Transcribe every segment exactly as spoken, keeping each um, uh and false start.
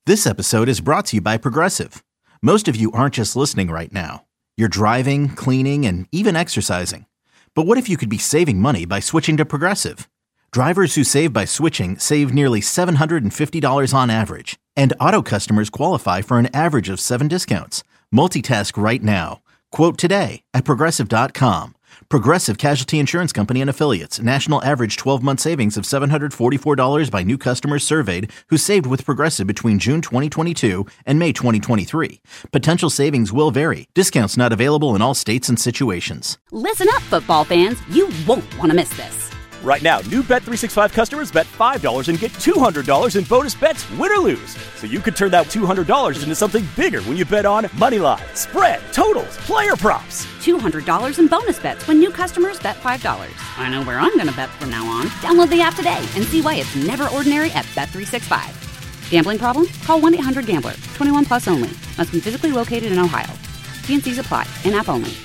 This episode is brought to you by Progressive. Most of you aren't just listening right now. You're driving, cleaning, and even exercising. But what if you could be saving money by switching to Progressive? Drivers who save by switching save nearly seven hundred fifty dollars on average. And auto customers qualify for an average of seven discounts. Multitask right now. Quote today at Progressive dot com. Progressive Casualty Insurance Company and Affiliates. National average twelve-month savings of seven hundred forty-four dollars by new customers surveyed who saved with Progressive between June twenty twenty-two and May twenty twenty-three. Potential savings will vary. Discounts not available in all states and situations. Listen up, football fans. You won't want to miss this. Right now, new Bet three sixty-five customers bet five dollars and get two hundred dollars in bonus bets, win or lose. So you could turn that two hundred dollars into something bigger when you bet on money line, spread, totals, player props. two hundred dollars in bonus bets when new customers bet five dollars. I know where I'm going to bet from now on. Download the app today and see why it's never ordinary at Bet three sixty-five. Gambling problem? Call one eight hundred gambler. twenty-one plus only. Must be physically located in Ohio. T and C's apply. In-app only.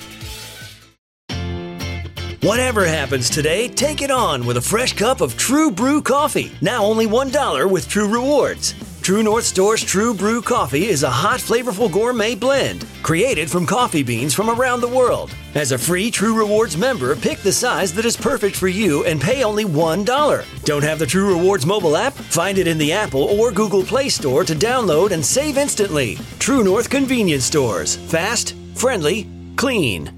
Whatever happens today, take it on with a fresh cup of True Brew coffee. Now only one dollar with True Rewards. True North Store's True Brew coffee is a hot, flavorful gourmet blend created from coffee beans from around the world. As a free True Rewards member, pick the size that is perfect for you and pay only one dollar. Don't have the True Rewards mobile app? Find it in the Apple or Google Play Store to download and save instantly. True North Convenience Stores. Fast, friendly, clean.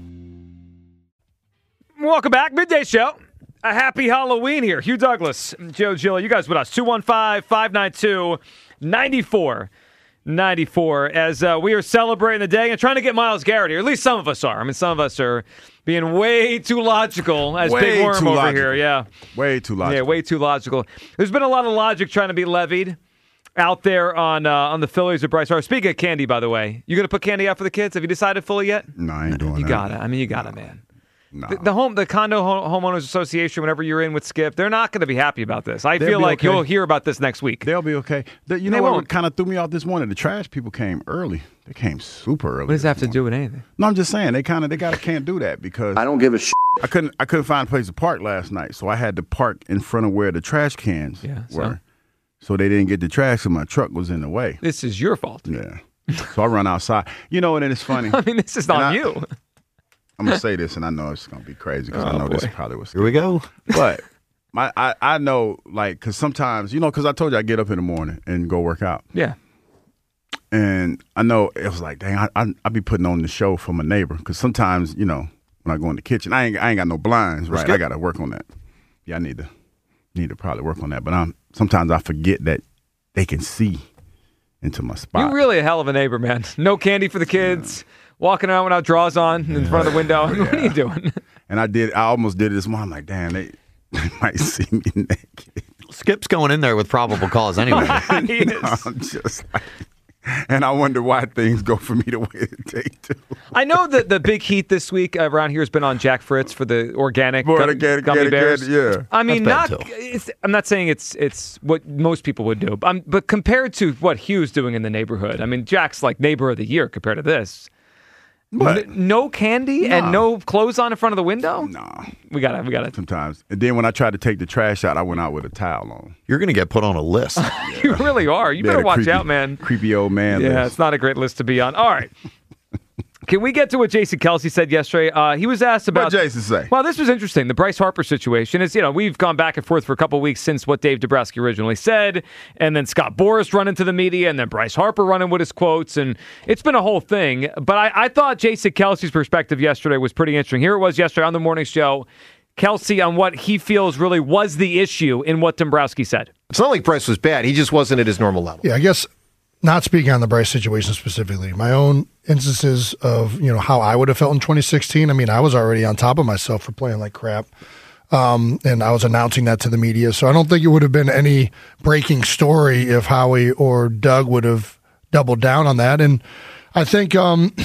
Welcome back. Midday Show. A happy Halloween here. Hugh Douglas, Joe Gill, you guys with us. two one five, five nine two, nine four nine four as uh, we are celebrating the day and trying to get Myles Garrett here. At least some of us are. I mean, some of us are being way too logical as way Big Worm over logical. here. Yeah. Way too logical. Yeah, way too logical. There's been a lot of logic trying to be levied out there on uh, on the Phillies of Bryce Harper. Speaking of candy, by the way, you going to put candy out for the kids? Have you decided fully yet? No, I ain't doing you that. You got it. I mean, you got it, man. No. The, the home, the condo homeowners association, whenever you're in with Skip, they're not going to be happy about this. I They'll feel like okay. you'll hear about this next week. They'll be okay. The, you They know what won't. kind of threw me off this morning? The trash people came early. They came super early. What does that have to morning. do with anything? No, I'm just saying they kind of they got can't do that because I don't give a shit. I couldn't I couldn't find a place to park last night, so I had to park in front of where the trash cans Yeah, so? were, so they didn't get the trash, and my truck was in the way. This is your fault. Yeah, so I run outside. You know, and then it's funny. I mean, this is not And I- you. I'm gonna say this, and I know it's gonna be crazy because Oh, I know this boy. probably was. Here we go. But my, I, I know, like, because sometimes, you know, because I told you I get up in the morning and go work out. Yeah. And I know it was like, dang, I, I, I be putting on the show for my neighbor. Because sometimes, you know, when I go in the kitchen, I ain't, I ain't got no blinds, right? I got to work on that. Yeah, I need to need to probably work on that. But I'm sometimes I forget that they can see into my spot. You're really a hell of a neighbor, man. No candy for the kids. Yeah. Walking around without drawers on in front of the window. Yeah. What are you doing? And I did. I almost did it this morning. I'm like, damn, they, they might see me naked. Skip's going in there with probable cause anyway. He No, is. I'm just like, and I wonder why things go for me the way they do. I know that the big heat this week around here has been on Jack Fritz for the organic Boy, gum- they get it, gummy get it, bears. get it, yeah. I mean, That's not. bad, too. It's, I'm not saying it's it's what most people would do, um, but compared to what Hugh's doing in the neighborhood, I mean, Jack's like neighbor of the year compared to this. But N- no candy No. and no clothes on in front of the window. no, We got it. We got it. sometimes. And then when I tried to take the trash out, I went out with a towel on. You're going to get put on a list. You really are. You Yeah, better the watch creepy- out, man. Creepy old man. Yeah, list. it's not a great list to be on. All right. Can we get to what Jason Kelsey said yesterday? Uh, he was asked about. What Jason say? Well, this was interesting. The Bryce Harper situation is, you know, we've gone back and forth for a couple of weeks since what Dave Dabrowski originally said, and then Scott Boras running to the media, and then Bryce Harper running with his quotes, and it's been a whole thing. But I, I thought Jason Kelsey's perspective yesterday was pretty interesting. Here it was yesterday on the morning show. Kelsey on what he feels really was the issue in what Dombrowski said. It's not like Bryce was bad. He just wasn't at his normal level. Yeah, I guess not speaking on the Bryce situation specifically, my own instances of, you know, how I would have felt in twenty sixteen. I mean, I was already on top of myself for playing like crap. Um, and I was announcing that to the media. So I don't think it would have been any breaking story if Howie or Doug would have doubled down on that. And I think, um,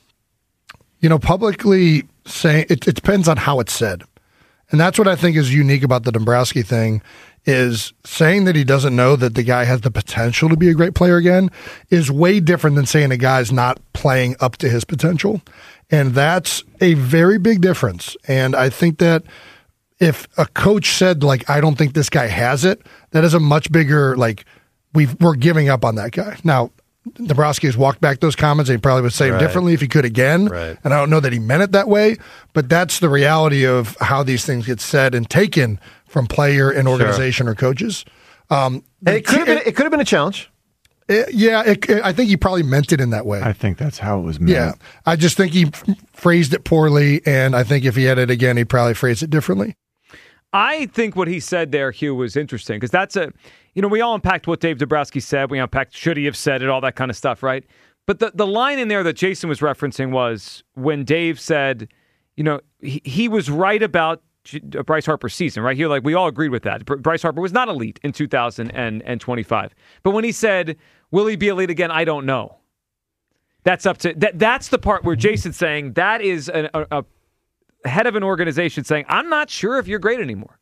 you know, publicly saying it, it depends on how it's said. And that's what I think is unique about the Dombrowski thing, is saying that he doesn't know that the guy has the potential to be a great player again is way different than saying a guy's not playing up to his potential. And that's a very big difference. And I think that if a coach said, like, I don't think this guy has it, that is a much bigger, like, we've, we're giving up on that guy. Now, Dombrowski has walked back those comments, and he probably would say them Right. differently if he could again. Right. And I don't know that he meant it that way, but that's the reality of how these things get said and taken from player and organization or coaches. Um, And it could have been, it could have been a challenge. it- yeah, it, it- I think he probably meant it in that way. I think that's how it was meant. Yeah, I just think he f- phrased it poorly, and I think if he had it again, he'd probably phrase it differently. I think what he said there, Hugh, was interesting because that's a, you know, we all unpacked what Dave Dombrowski said. We unpacked should he have said it, all that kind of stuff, right? But the, the line in there that Jason was referencing was when Dave said, you know, he, he was right about J- Bryce Harper's season, right? Here, like we all agreed with that. Br- Bryce Harper was not elite in two thousand twenty-five. But when he said, will he be elite again? I don't know. That's up to, that. that's the part where Jason's saying that is a, a, a head of an organization saying, I'm not sure if you're great anymore.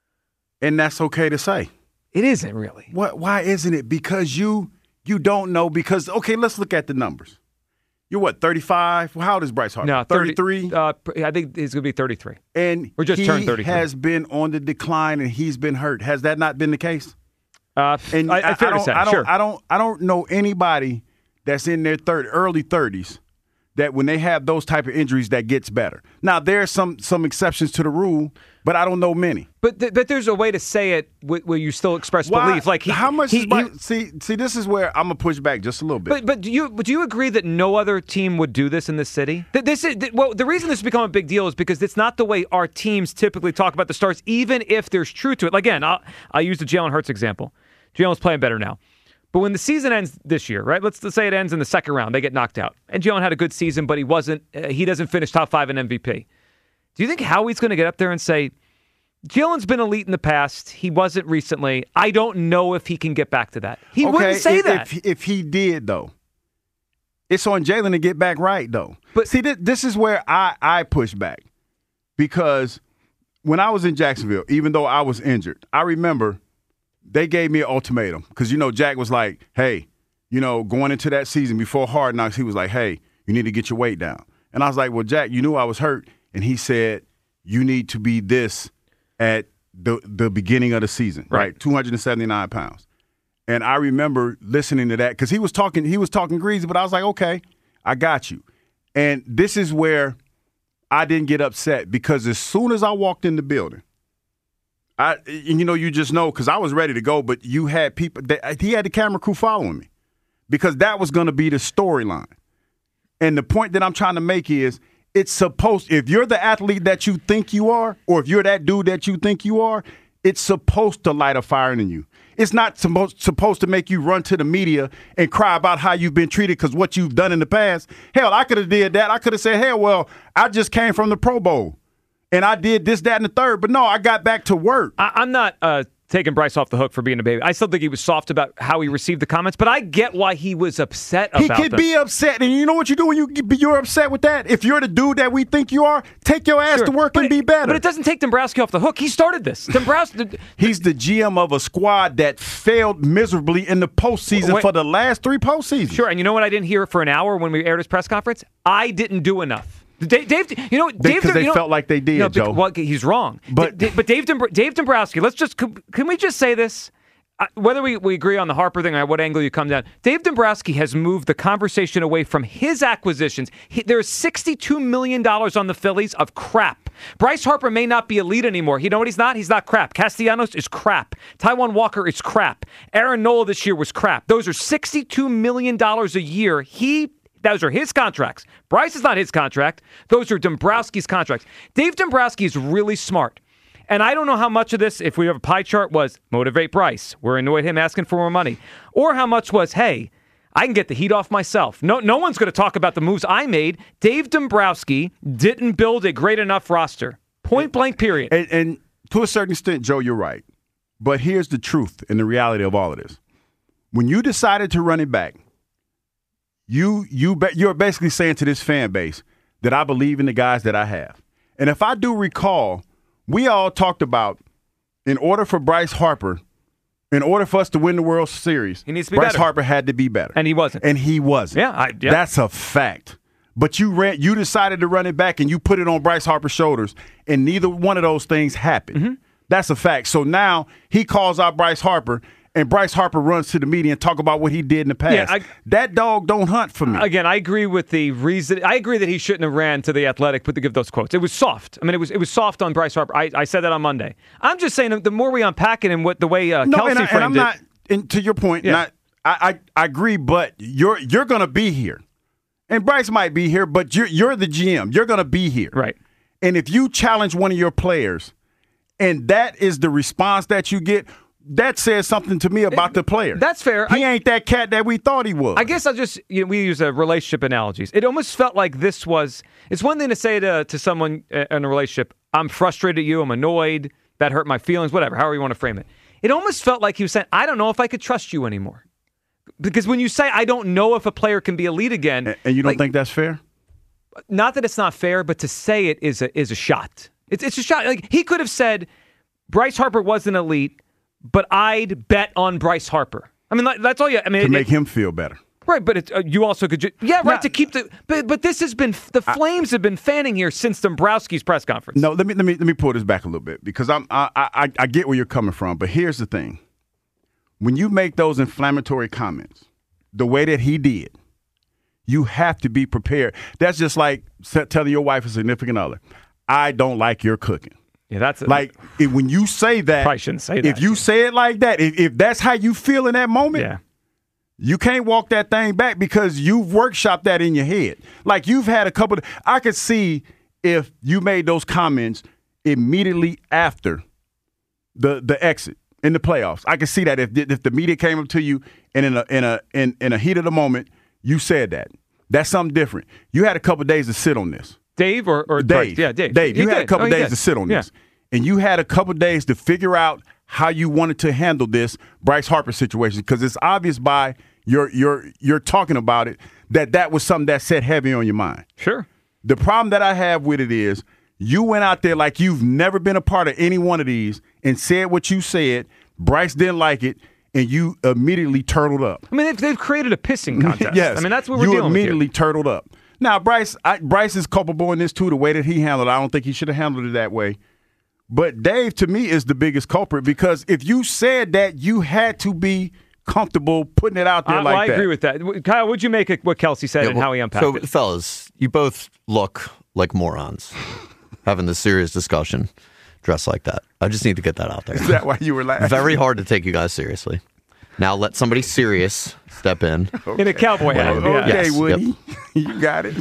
And that's okay to say. It isn't really. What? Why isn't it? Because you you don't know. Because okay, let's look at the numbers. You're what, thirty-five? Well, how old is Bryce Harper? No, thirty, thirty-three. Uh, I think he's going to be thirty-three. And Or just he turned thirty-three. has been on the decline, and he's been hurt. Has that not been the case? Uh, And I, I, fair to don't, say, I don't, sure. I don't, I don't know anybody that's in their third, early thirties that when they have those type of injuries that gets better. Now there are some some exceptions to the rule, but I don't know many. But th- but there's a way to say it wh- where you still express Why- belief. Like he, how much? he, is my, he- see, see, this is where I'm gonna push back just a little bit. But but do you but do you agree that no other team would do this in this city? That this is that, well, the reason this has become a big deal is because it's not the way our teams typically talk about the stars, even if there's truth to it. Like, again, I'll I'll use the Jalen Hurts example. Jalen's playing better now. But when the season ends this year, right? Let's, let's say it ends in the second round. They get knocked out. And Jalen had a good season, but he wasn't. Uh, he doesn't finish top five in M V P. Do you think Howie's going to get up there and say, Jalen's been elite in the past. He wasn't recently. I don't know if he can get back to that. He okay, wouldn't say if, that. If, if he did, though, it's on Jalen to get back right, though. But see, this, this is where I, I push back. Because when I was in Jacksonville, even though I was injured, I remember they gave me an ultimatum. Because, you know, Jack was like, hey, you know, going into that season before Hard Knocks, he was like, hey, you need to get your weight down. And I was like, well, Jack, you knew I was hurt. And he said, you need to be this at the the beginning of the season, right? right? two hundred seventy-nine pounds. And I remember listening to that because he was talking, he was talking greasy, but I was like, okay, I got you. And this is where I didn't get upset because as soon as I walked in the building, I, and you know, you just know because I was ready to go, but you had people that he had the camera crew following me because that was going to be the storyline. And the point that I'm trying to make is it's supposed, if you're the athlete that you think you are, or if you're that dude that you think you are, it's supposed to light a fire in you. It's not supposed supposed to make you run to the media and cry about how you've been treated because what you've done in the past. Hell, I could have did that. I could have said, hell, well, I just came from the Pro Bowl and I did this, that, and the third. But no, I got back to work. I, I'm not uh, taking Bryce off the hook for being a baby. I still think he was soft about how he received the comments, but I get why he was upset about He could them. be upset. And you know what you do when you, you're upset with that? If you're the dude that we think you are, take your ass Sure. to work but and be better. But it doesn't take Dombrowski off the hook. He started this. Dombrowski. He's the G M of a squad that failed miserably in the postseason Wait. for the last three postseasons. Sure, and you know what I didn't hear for an hour when we aired his press conference? I didn't do enough. Dave, Dave you know, Dave, Because they you know, felt like they did, no, Joe. Well, he's wrong. But- D- but Dave, Dombr- Dave Dombrowski, let's just can, can we just say this? Uh, whether we, we agree on the Harper thing or what angle you come down, Dave Dombrowski has moved the conversation away from his acquisitions. He, there's sixty-two million dollars on the Phillies of crap. Bryce Harper may not be elite anymore. You know what he's not? He's not crap. Castellanos is crap. Taijuan Walker is crap. Aaron Nola this year was crap. Those are sixty-two million dollars a year. He Those are his contracts. Bryce is not his contract. Those are Dombrowski's contracts. Dave Dombrowski is really smart. And I don't know how much of this, if we have a pie chart, was motivate Bryce. We're annoyed him asking for more money. Or how much was, hey, I can get the heat off myself. No, no one's going to talk about the moves I made. Dave Dombrowski didn't build a great enough roster. Point blank, period. And, and to a certain extent, Joe, you're right. But here's the truth and the reality of all of this. When you decided to run it back, you, you, you're basically saying to this fan base that I believe in the guys that I have. And if I do recall, we all talked about in order for Bryce Harper, in order for us to win the World Series, he needs to be Bryce better. Harper had to be better. And he wasn't. And he wasn't. Yeah, I, yeah. That's a fact. But you ran, you decided to run it back and you put it on Bryce Harper's shoulders, and neither one of those things happened. Mm-hmm. That's a fact. So now he calls out Bryce Harper, and Bryce Harper runs to the media and talk about what he did in the past. Yeah, I, that dog don't hunt for me. Again, I agree with the reason. I agree that he shouldn't have ran to the Athletic but to give those quotes. It was soft. I mean, it was it was soft on Bryce Harper. I, I said that on Monday. I'm just saying the more we unpack it and what the way uh, no, Kelsey and, I, framed and I'm it. not. And to your point, Yeah. not. I, I I agree, but you're you're gonna be here, and Bryce might be here, but you're you're the G M. You're gonna be here, right? And if you challenge one of your players, and that is the response that you get, that says something to me about the player. That's fair. He I, ain't that cat that we thought he was. I guess I'll just, you know, we use a relationship analogies. It almost felt like this was, it's one thing to say to, to someone in a relationship, I'm frustrated at you, I'm annoyed, that hurt my feelings, whatever, however you want to frame it. It almost felt like he was saying, I don't know if I could trust you anymore. Because when you say, I don't know if a player can be elite again. And, and you don't like, think that's fair? Not that it's not fair, but to say it is a is a shot. It's it's a shot. Like he could have said, Bryce Harper wasn't elite, but I'd bet on Bryce Harper. I mean, that's all you. I mean, to it, make it, him feel better, right? But it, uh, you also could, ju- yeah, right. Now, to keep the, but but this has been the Flames I, have been fanning here since Dombrowski's press conference. No, let me let me let me pull this back a little bit because I'm I I, I get where you're coming from, but here's the thing: when you make those inflammatory comments, the way that he did. You have to be prepared. That's just like telling your wife or significant other, I don't like your cooking. Yeah, that's a, like if, when you say that. Probably shouldn't say that. If you say it like that, if, if that's how you feel in that moment, yeah. you can't walk that thing back because you've workshopped that in your head. Like you've had a couple. Of, I could see if you made those comments immediately after the the exit in the playoffs. I could see that if if the media came up to you and in a in a in, in a heat of the moment. You said that. That's something different. You had a couple of days to sit on this. Dave or, or Dave? Bryce? Yeah, Dave. Dave, you, you had did. a couple oh, of days did. to sit on yeah. this. And you had a couple of days to figure out how you wanted to handle this Bryce Harper situation because it's obvious by your your you're talking about it that that was something that sat heavy on your mind. Sure. The problem that I have with it is you went out there like you've never been a part of any one of these and said what you said. Bryce didn't like it. And you immediately turtled up. I mean, they've, they've created a pissing contest. Yes. I mean, that's what we're you dealing with You immediately turtled up. Now, Bryce I, Bryce is culpable in this, too, the way that he handled it. I don't think he should have handled it that way. But Dave, to me, is the biggest culprit because if you said that, you had to be comfortable putting it out there I, like well, I that. I agree with that. Kyle, what'd you make of what Kelsey said yeah, and well, how he unpacked so, it? So, fellas, you both look like morons having this serious discussion dressed like that. I just need to get that out there. Is that why you were laughing? Very hard to take you guys seriously. Now let somebody serious step in. Okay. In a cowboy hat. Okay, Yeah. okay Yes, Woody. Yep. You got it.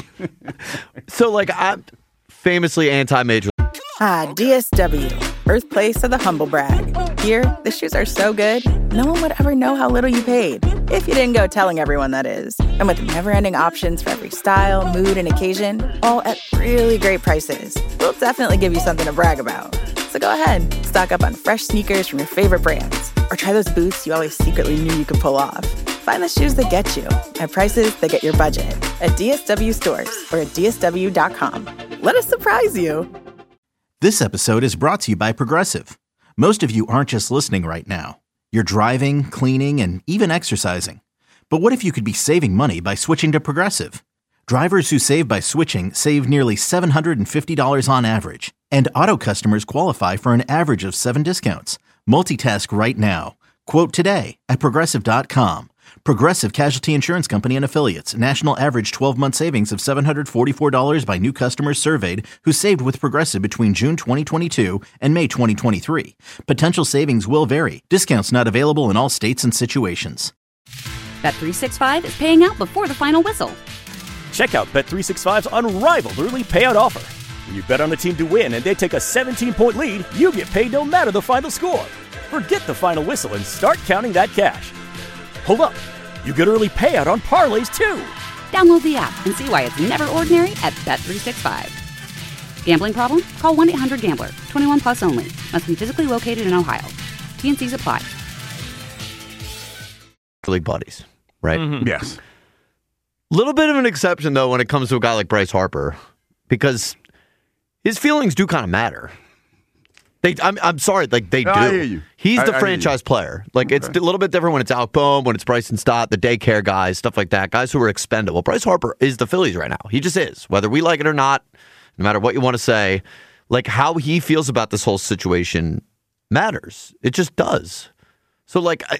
So, like, I'm famously anti-major. Ah, D S W, birthplace of the humble brag. Here, the shoes are so good, no one would ever know how little you paid. If you didn't go telling everyone, that is. And with never-ending options for every style, mood, and occasion, all at really great prices, we'll definitely give you something to brag about. So go ahead, stock up on fresh sneakers from your favorite brands. Or try those boots you always secretly knew you could pull off. Find the shoes that get you at prices that get your budget at D S W stores or at D S W dot com. Let us surprise you. This episode is brought to you by Progressive. Most of you aren't just listening right now. You're driving, cleaning, and even exercising. But what if you could be saving money by switching to Progressive? Drivers who save by switching save nearly seven hundred fifty dollars on average. And auto customers qualify for an average of seven discounts. Multitask right now. Quote today at Progressive dot com. Progressive Casualty Insurance Company and Affiliates. National average twelve-month savings of seven hundred forty-four dollars by new customers surveyed who saved with Progressive between June twenty twenty-two and May twenty twenty-three. Potential savings will vary. Discounts not available in all states and situations. Bet three sixty-five is paying out before the final whistle. Check out Bet three sixty-five's unrivaled early payout offer. When you bet on a team to win and they take a seventeen-point lead, you get paid no matter the final score. Forget the final whistle and start counting that cash. Hold up. You get early payout on parlays, too. Download the app and see why it's never ordinary at Bet three sixty-five. Gambling problem? Call one eight hundred gambler. twenty-one plus only. Must be physically located in Ohio. T and C's apply. League buddies, right? Mm-hmm. Yes. Little bit of an exception, though, when it comes to a guy like Bryce Harper, because his feelings do kind of matter. They, I'm, I'm sorry, like they no, do. I hear you. He's I, the I franchise player. Like okay. It's a little bit different when it's Alec Boehm, when it's Bryson Stott, the daycare guys, stuff like that. Guys who are expendable. Bryce Harper is the Phillies right now. He just is, whether we like it or not. No matter what you want to say, like how he feels about this whole situation matters. It just does. So, like, I,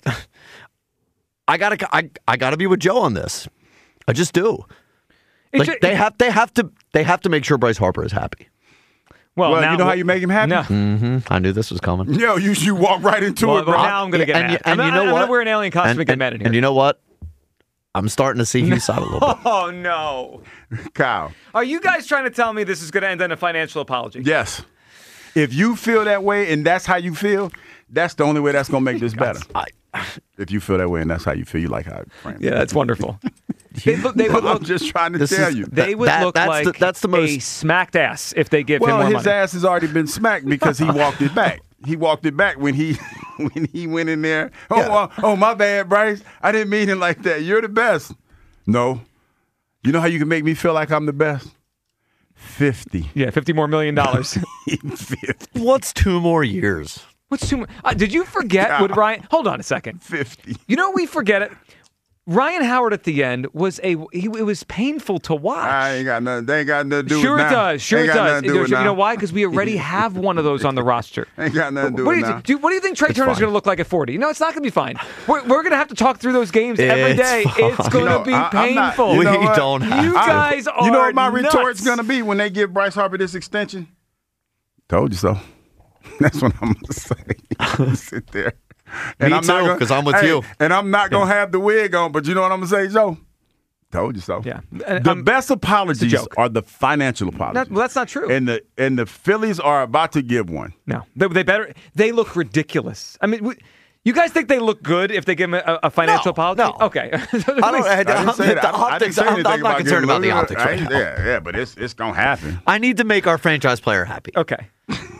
I gotta, I, I gotta be with Joe on this. I just do. Like, just, they have, they have to, they have to make sure Bryce Harper is happy. Well, well now, you know how you make him happy? No. Mm-hmm. I knew this was coming. Yo, you you walk right into well, it, bro. But now I'm gonna get and, mad. And, and I'm, you know I'm what? gonna wear an alien costume and, and get mad in here. And you know what? I'm starting to see his side a little bit. Oh no, Kyle. Are you guys trying to tell me this is going to end in a financial apology? Yes. If you feel that way and that's how you feel, that's the only way that's going to make this better. I, if you feel that way and that's how you feel, you like how I frame it. Yeah, that's wonderful. They look, they would look, I'm just trying to tell is, you. They would that, look that's like the, that's the most... a smacked ass if they give well, him more money. Well, his ass has already been smacked because he walked it back. He walked it back when he when he went in there. Oh, yeah. uh, oh, my bad, Bryce. I didn't mean it like that. You're the best. No. You know how you can make me feel like I'm the best? fifty. Yeah, fifty more million dollars. fifty. What's two more years? What's two more? Uh, did you forget what Ryan? Hold on a second. fifty. You know, we forget it. Ryan Howard at the end was a. He, it was painful to watch. I ain't got nothing. They ain't got nothing to do sure with it. It does. Sure ain't it does. Do you it know now. why? Because we already have one of those on the roster. Ain't got nothing to do what with do it you now. do? What do you think Trey It's Turner's fine. going to look like at forty? No, it's not going to be fine. We're, we're going to have to talk through those games every It's day. fine. It's going to You know, be I- I'm not- painful. you know we what? don't have You to. guys are You know what my nuts. retort's going to be when they give Bryce Harper this extension? Told you so. That's what I'm going to say. I'm gonna sit there. And Me I'm not too, gonna- 'cause I'm with hey, you. And I'm not going to have the wig on, but you know what I'm going to say, Joe? Told you so. Yeah. And, The um, best apologies joke. are the financial apologies. Not- well, that's not true. And the and the Phillies are about to give one. No, they, they better. They look ridiculous. I mean, we, you guys think they look good if they give them a, a financial No, apology? no. Okay. I don't. I, I didn't say that. the I, I didn't optics. say I'm, anything I'm not about concerned getting about the rid of optics it. right I- now. Yeah, yeah, but it's it's gonna happen. I need to make our franchise player happy. Okay.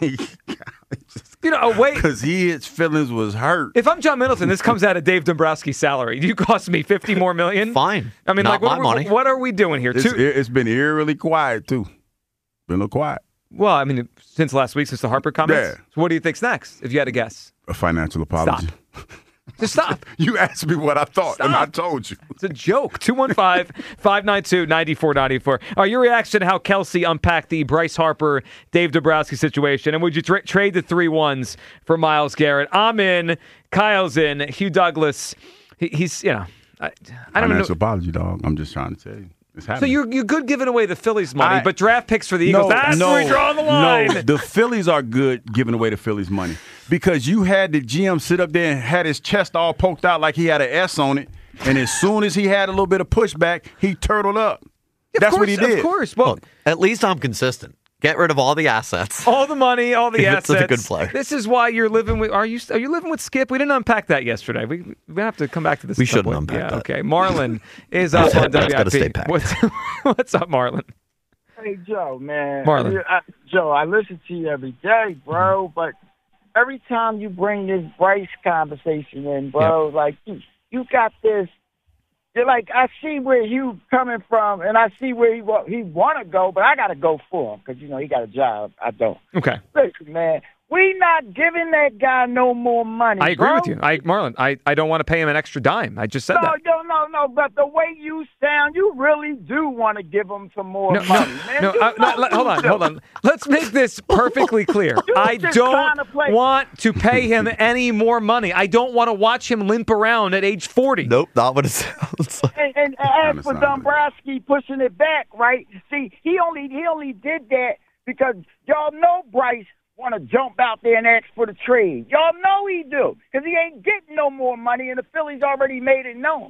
You know, oh, wait. Because his feelings was hurt. If I'm John Middleton, this comes out of Dave Dombrowski's salary. You cost me fifty more million. Fine. I mean, Not like, what, my are we- money. what are we doing here? It's, Two, it's been eerily quiet too. Been a little quiet. well, I mean, since last week, since the Harper comments. Yeah. So what do you think's next? If you had to guess, A financial apology. just stop. You asked me what I thought, and I Stop. told you. It's a joke. two one five, five nine two, nine four nine four. All right, your reaction to how Kelsey unpacked the Bryce Harper, Dave Dombrowski situation, and would you tra- trade the three ones for Myles Garrett? I'm in. Kyle's in. Hugh Douglas, he, he's, you know, I, I don't know. Financial apology, dog. I'm just trying to tell you. It's So happening. you're, you're good giving away the Phillies money, I- but draft picks for the Eagles, that's where we draw the line. No, the Phillies are good giving away the Phillies money because you had the G M sit up there and had his chest all poked out like he had an S on it, and as soon as he had a little bit of pushback, he turtled up. Of That's course, what he did. Of course. Well, Look, at least I'm consistent. Get rid of all the assets. all the money, all the Give it to assets. the good player. This is why you're living with. Are you? Are you living with Skip? We didn't unpack that yesterday. We we have to come back to this. We at some shouldn't point. unpack yeah, that. Okay. Marlon is up on That's W I gotta P. stay packed. What's, what's up, Marlon? Hey, Joe, man. Marlon. You- I, Joe, I listen to you every day, bro, but every time you bring this Bryce conversation in, bro, like, you, you got this. You're like, I see where you coming from, and I see where he, wa- he want to go, but I got to go for him because, you know, he got a job. I don't. Okay. Listen, man, we not giving that guy no more money, I agree bro. with you. I Marlon, I, I don't want to pay him an extra dime. I just said No, that. no, no, no. But the way you sound, you really do want to give him some more No, money, no, man. no, You uh, no, know let- hold you on, do. hold on. Let's make this perfectly clear. You I just don't trying to play- want to pay him any more money. I don't want to watch him limp around at age forty. Nope, not what it sounds like. And, and, and as Kinda for sound like Dombrowski pushing it back, right? See, he only he only did that because y'all know Bryce want to jump out there and ask for the trade. Y'all know he do because he ain't getting no more money, and the Phillies already made it known.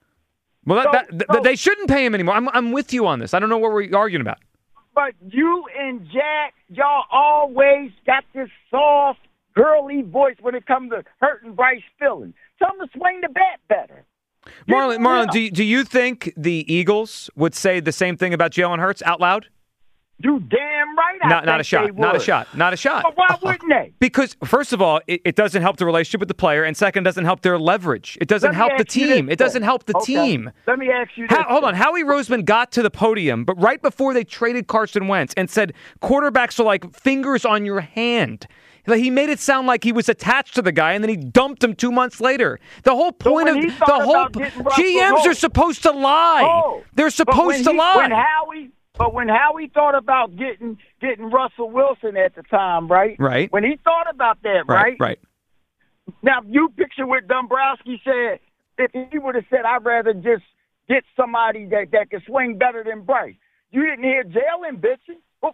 Well, that, So- that, so- they shouldn't pay him anymore. I'm, I'm with you on this. I don't know what we're arguing about. But you and Jack, y'all always got this soft, girly voice when it comes to hurting Bryce feelings. Tell him to swing the bat better. Marlon, Yeah. Marlon, do you, do you think the Eagles would say the same thing about Jalen Hurts out loud? You damn right. I Not, not a think shot. they Not a would. shot. Not a shot. But why wouldn't they? Because, first of all, it, it doesn't help the relationship with the player, and second, it doesn't help their leverage. It doesn't Let me help the ask you team. this, It doesn't then. help the Okay. team. Let me ask you this. How, hold then. on. Howie Roseman got to the podium, but right before they traded Carson Wentz and said quarterbacks are like fingers on your hand. Like, he made it sound like he was attached to the guy, and then he dumped him two months later. The whole So point when of he the thought whole about getting Russell G Ms are Wilson- supposed to lie. Oh, They're but supposed when to he- lie. When Howie, but when Howie thought about getting getting Russell Wilson at the time, right? Right. When he thought about that, right, right? right. Now, you picture what Dombrowski said. If he would have said, I'd rather just get somebody that, that can swing better than Bryce. You didn't hear Jalen bitching. Oh.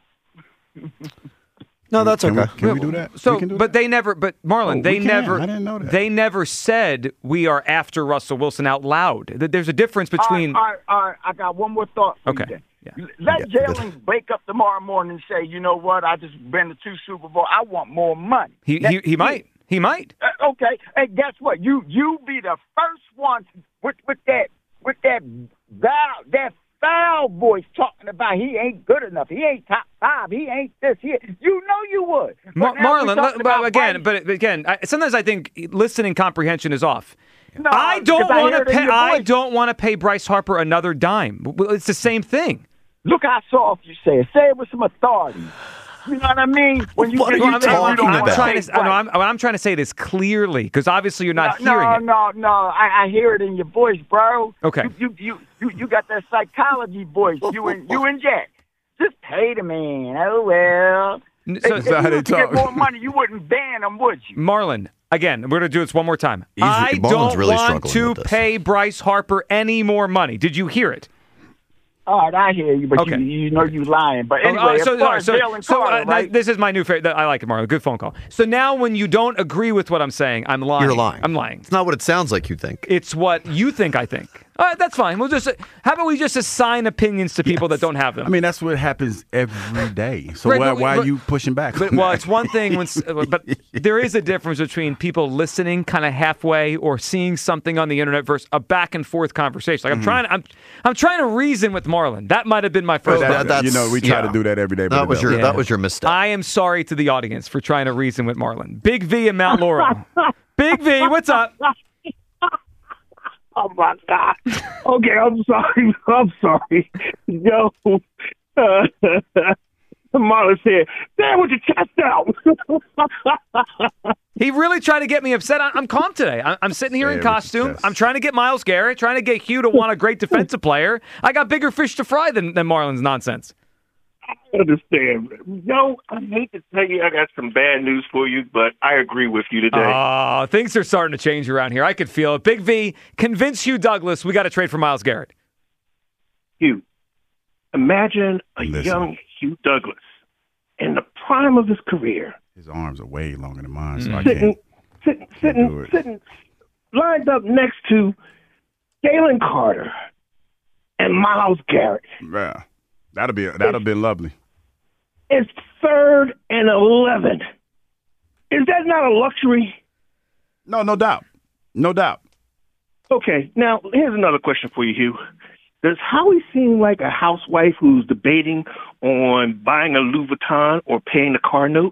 No, that's can okay. We, can we do that? So, we can do but that? they never. But Marlon, Oh, they we can. never. I didn't know that. They never said we are after Russell Wilson out loud. There's a difference between. All right, all right, all right. I got one more thought for Okay. you then. Yeah. Let Yeah. Jalen wake up tomorrow morning and say, you know what, I just been to two Super Bowl. I want more money. He he, he might. He might. Uh, okay, and guess what? You you be the first one with with that with that foul that foul voice talking about he ain't good enough. He ain't top five. He ain't this. He you know you would. Mar- But now we're Marlon, talking let, about again, Bryce. but again, I, sometimes I think listening comprehension is off. No, I don't because I want hear to it in pay. your I voice. don't want to pay Bryce Harper another dime. Well, it's the same thing. Look how soft you say it. Say it with some authority. You know what I mean? When you What get are you you talking don't about? wanna I'm trying say to. No, Bryce. I'm, I'm trying to say this clearly because obviously you're not no, hearing no, it. No, no, I, I hear it in your voice, bro. Okay. You, you, you, you, you got that psychology voice. You and you and Jack. Just pay the man. Oh well. N- If, So, if that how you they was to get talk? more money, you wouldn't ban them, would you? Marlon, again, we're going to do this one more time. He's- I Marlon's don't really want struggling to with this. pay Bryce Harper any more money. Did you hear it? All right, I hear you, but Okay. you, you know you lying. But Oh, anyway, oh, as so, far oh, as so, Jalen so, Carter, uh, now, right? this is my new favorite. I like it, Marlon. Good phone call. So now when you don't agree with what I'm saying, I'm lying. You're lying. I'm lying. It's not what it sounds like you think. It's what you think I think. All right, that's fine. We'll just how about we just assign opinions to people that don't have them? I mean, that's what happens every day. So Right, why, but- why but- are you pushing back? But, on well, that? it's one thing when, s- but there is a difference between people listening kind of halfway or seeing something on the internet versus a back and forth conversation. Like I'm trying, I'm, I'm trying to reason with Marlon. That might have been my first. Well, step. that- you know, we try yeah. to do that every day. but That it was your doesn't. Yeah. that was your mistake. I am sorry to the audience for trying to reason with Marlon. Big V and Mount Laurel. Big V, what's up? Oh my God. Okay, I'm sorry. I'm sorry. Yo, uh, Marlon said, "Damn, with your chest out." He really tried to get me upset. I- I'm calm today. I- I'm sitting here in Say it with your costume. chest. I'm trying to get Myles Garrett, trying to get Hugh to want a great defensive player. I got bigger fish to fry than, than Marlon's nonsense. I understand. Yo, I hate to tell you, I got some bad news for you, but I agree with you today. Oh, things are starting to change around here. I could feel it. Big V, convince Hugh Douglas we got to trade for Myles Garrett. Hugh, imagine a Listen. young Hugh Douglas in the prime of his career, His arms are way longer than mine, so I sitting, can't. sitting, do sitting, it. sitting, lined up next to Jalen Carter and Myles Garrett. Yeah, that'll be that'll be lovely. It's third and eleven. Is that not a luxury? No, no doubt, no doubt. Okay, now here's another question for you, Hugh. Does Howie seem like a housewife who's debating on buying a Louis Vuitton or paying the car note?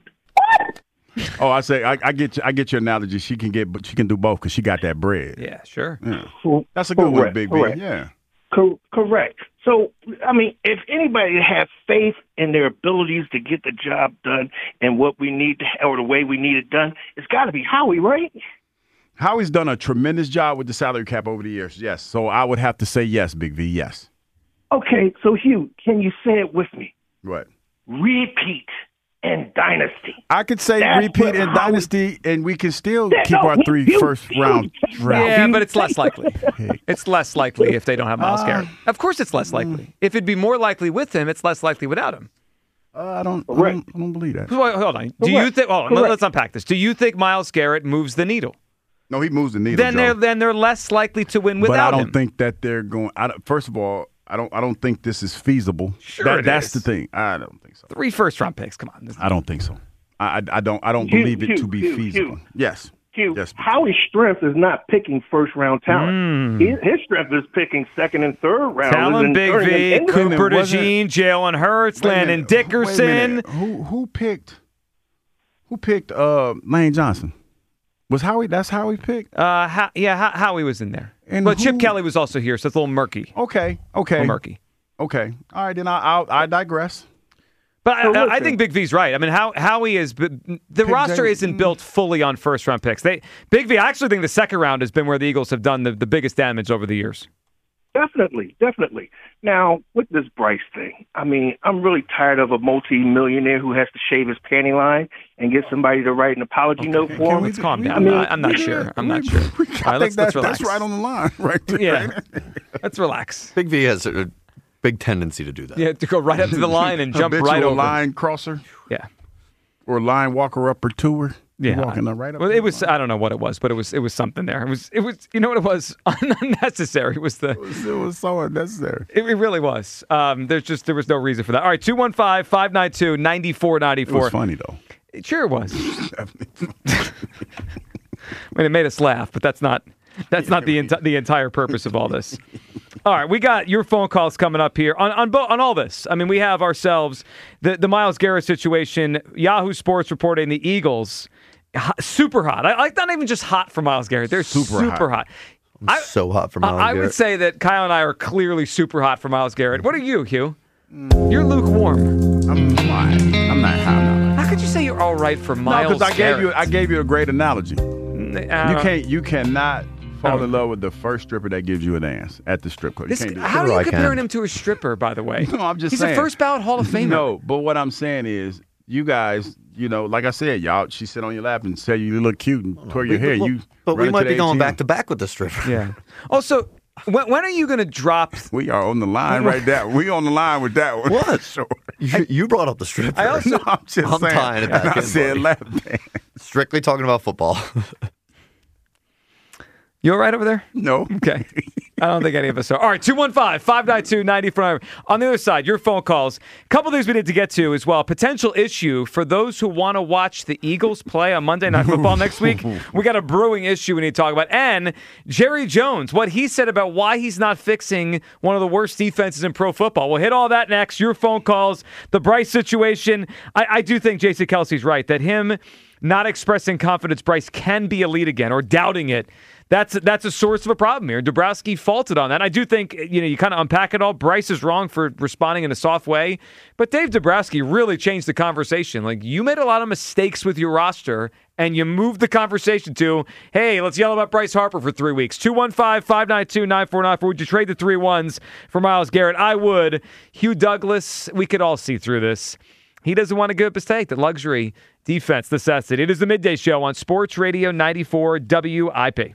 Oh, I say I, I get you, I get your analogy. She can get, but she can do both because she got that bread. Yeah, sure. Yeah. Well, That's a good one, correct, Big B. correct. Yeah. Co- correct. So, I mean, if anybody has faith in their abilities to get the job done and what we need to, or the way we need it done, it's got to be Howie, right? Howie's done a tremendous job with the salary cap over the years. Yes, so I would have to say yes, Big V. Yes. Okay, so Hugh, can you say it with me? What? Repeat and dynasty. I could say That's repeat what in Howie- dynasty, and we can still Yeah, keep no, our Hugh, three Hugh, first Hugh, round draft. Yeah, but it's less likely. Hey. It's less likely if they don't have Myles Uh, Garrett. Of course, it's less likely. If it'd be more likely with him, it's less likely without him. Uh, I don't. I Correct. don't. I don't believe that. Wait, hold on. Do you Correct. think? Hold on. Correct. Let's unpack this. Do you think Myles Garrett moves the needle? No, he moves the needle. Then Joe. they're then they're less likely to win but without I don't him. think that they're going. I don't, first of all, I don't. I don't think this is feasible. Sure That, it that's is. the thing. I don't think so. Three first round picks. Come on. This- I don't think so. I. I, I don't. I don't Hugh, believe it Hugh, to be Hugh, feasible. Hugh. Yes. Hugh, Yes. Howie's strength is not picking first round talent. Mm. His, his strength is picking second and third round. Talon Big V, Cooper DeJean, Jalen Hurts, Wait a Landon minute, wait a Dickerson. minute. Who who picked? Who picked? Uh, Lane Johnson. Was Howie? That's Howie picked. Uh, how, yeah, how, Howie was in there. And but Chip who- Kelly was also here, so it's a little murky. Okay. A Okay. little murky. Okay. All right. Then I I'll, I digress. But So I, I listen. think Big V's right. I mean, how Howie is the roster Jalen- isn't built fully on first round picks. They Big V. I actually think the second round has been where the Eagles have done the, the biggest damage over the years. Definitely, definitely. Now, with this Bryce thing, I mean, I'm really tired of a multi-millionaire who has to shave his panty line and get somebody to write an apology okay. note for him. Let's calm down. I mean, I'm not yeah, sure. I'm not sure. All right, I let's, think let's relax. That's right on the line, right there. Yeah, let's relax. Big V has a big tendency to do that. Yeah, to go right up to the line and jump right over. Line crosser. Yeah. Or line walker up or tour. Yeah, walking up right up. Well, it was. I don't know what it was, but it was. It was something there. It was. It was. You know what it was? Unnecessary. It was the. It was, it was so unnecessary. It, it really was. Um, there's just there was no reason for that. All right, two one five, five nine two, nine four nine four. It was funny though. It sure was. I mean, it made us laugh, but that's not. That's not the enti- the entire purpose of all this. All right, we got your phone calls coming up here on on, bo- on all this. I mean, we have ourselves the the Myles Garrett situation. Yahoo Sports reporting the Eagles. Hot, super hot. I like not even just hot for Myles Garrett. They're super, super hot. hot. I'm I, so hot for Myles I, I Garrett. would say that Kyle and I are clearly super hot for Myles Garrett. What are you, Hugh? Mm. You're lukewarm. I'm fine. I'm not hot. How could you say you're all right for Myles no, because I Garrett? gave you I gave you a great analogy. Uh, you can't you cannot fall in love with the first stripper that gives you a dance at the strip club. This, you can't do how that. are you comparing him to a stripper, by the way? No, I'm just He's saying. He's a first ballot Hall of Famer. No, but what I'm saying is, you guys, you know, like I said, y'all, she sit on your lap and say you look cute and twirl your hair. But, you, but we might be going A T M. back to back with the stripper. Yeah. Also, when, when are you going to drop? We are on the line right there. We on the line with that one. What? Sure. You, you brought up the stripper. I also, no, I'm just I'm saying. tying it back I in, said buddy. lap dance. Strictly talking about football. You all right over there? No. Okay. I don't think any of us are. All right, two one five, five nine two, nine four nine four. On the other side, your phone calls. A couple things we need to get to as well. Potential issue for those who want to watch the Eagles play on Monday Night Football next week. We got a brewing issue we need to talk about. And Jerry Jones, what he said about why he's not fixing one of the worst defenses in pro football. We'll hit all that next. Your phone calls, the Bryce situation. I, I do think Jason Kelsey's right that him not expressing confidence Bryce can be elite again or doubting it. That's that's a source of a problem here. Dabrowski faulted on that. I do think, you know, you kind of unpack it all. Bryce is wrong for responding in a soft way, but Dave Dabrowski really changed the conversation. Like, you made a lot of mistakes with your roster, and you moved the conversation to, hey, let's yell about Bryce Harper for three weeks. two one five, five nine two, nine four nine four. Would you trade the three ones for Myles Garrett? I would. Hugh Douglas, we could all see through this. He doesn't want to give up his take. The luxury defense necessity. It is the Midday Show on Sports Radio ninety-four W I P.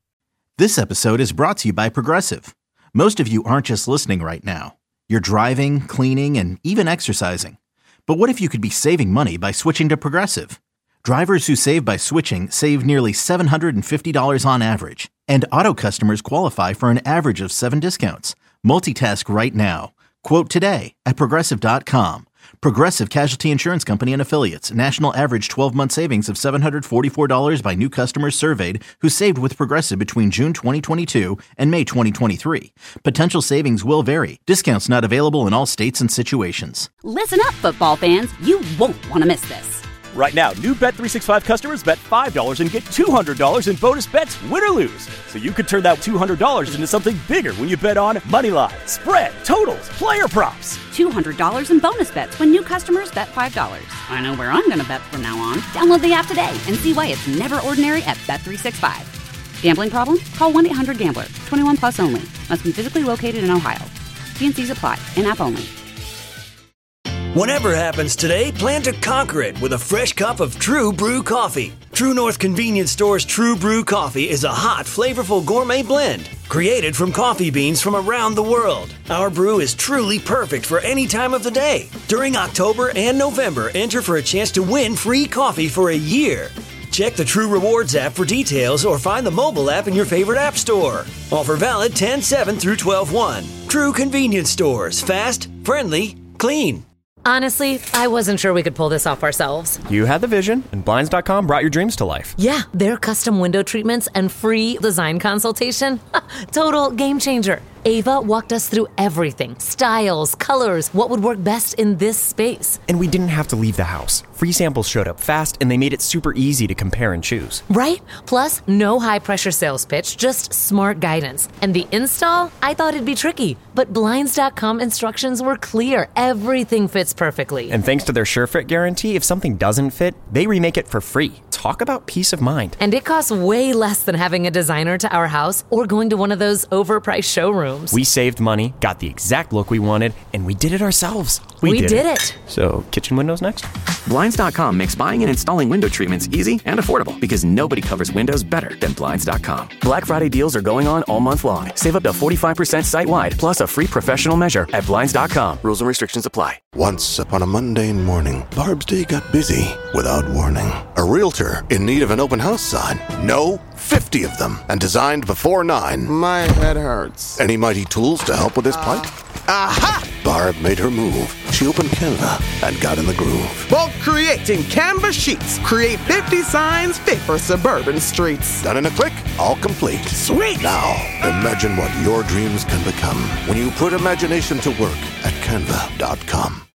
This episode is brought to you by Progressive. Most of you aren't just listening right now. You're driving, cleaning, and even exercising. But what if you could be saving money by switching to Progressive? Drivers who save by switching save nearly seven hundred fifty dollars on average. And auto customers qualify for an average of seven discounts. Multitask right now. Quote today at Progressive dot com. Progressive Casualty Insurance Company and Affiliates. National average twelve-month savings of seven hundred forty-four dollars by new customers surveyed who saved with Progressive between June twenty twenty-two and May twenty twenty-three. Potential savings will vary. Discounts not available in all states and situations. Listen up, football fans. You won't want to miss this. Right now, new Bet three sixty-five customers bet five dollars and get two hundred dollars in bonus bets, win or lose. So you could turn that two hundred dollars into something bigger when you bet on money line, spread, totals, player props. two hundred dollars in bonus bets when new customers bet five dollars. I know where I'm going to bet from now on. Download the app today and see why it's never ordinary at Bet three sixty-five. Gambling problem? Call one eight hundred gambler. twenty-one plus only. Must be physically located in Ohio. T and C's apply. In-app only. Whatever happens today, plan to conquer it with a fresh cup of True Brew coffee. True North Convenience Store's True Brew coffee is a hot, flavorful gourmet blend created from coffee beans from around the world. Our brew is truly perfect for any time of the day. During October and November, enter for a chance to win free coffee for a year. Check the True Rewards app for details or find the mobile app in your favorite app store. Offer valid ten seven through twelve one. True Convenience Stores. Fast, friendly, clean. Honestly, I wasn't sure we could pull this off ourselves. You had the vision, and Blinds dot com brought your dreams to life. Yeah, their custom window treatments and free design consultation. Total game changer. Ava walked us through everything. Styles, colors, what would work best in this space. And we didn't have to leave the house. Free samples showed up fast, and they made it super easy to compare and choose. Right? Plus, no high-pressure sales pitch, just smart guidance. And the install? I thought it'd be tricky, but Blinds dot com instructions were clear. Everything fits perfectly. And thanks to their SureFit guarantee, if something doesn't fit, they remake it for free. talk about peace of mind. And it costs way less than having a designer to our house or going to one of those overpriced showrooms. We saved money, got the exact look we wanted, and we did it ourselves. We, we did, did it. it. So, kitchen windows next? Blinds dot com makes buying and installing window treatments easy and affordable because nobody covers windows better than Blinds dot com. Black Friday deals are going on all month long. Save up to forty-five percent site-wide, plus a free professional measure at Blinds dot com. Rules and restrictions apply. Once upon a mundane morning, Barb's day got busy without warning. A realtor in need of an open house sign. No, fifty of them, and designed before nine. My head hurts. Any mighty tools to help with this plight? Aha! Barb made her move. She opened Canva and got in the groove. Bulk creating Canva sheets. Create fifty signs fit for suburban streets. Done in a click, all complete. Sweet! Now, imagine what your dreams can become when you put imagination to work at canva dot com.